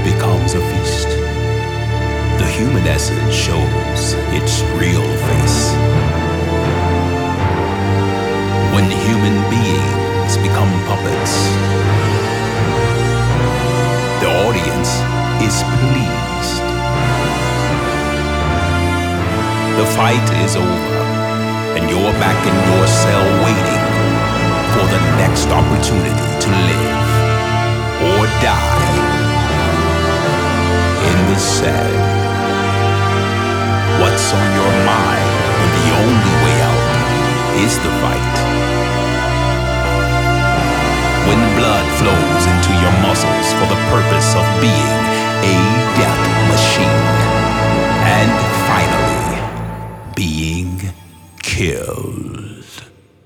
becomes a feast. The human essence shows its real face. When human beings become puppets, the audience is pleased. The fight is over, and you're back in your cell waiting for the next opportunity to live or die in the cell. What's on your mind when the only way out is the fight? When blood flows into your muscles for the purpose of being a death machine, and finally being killed.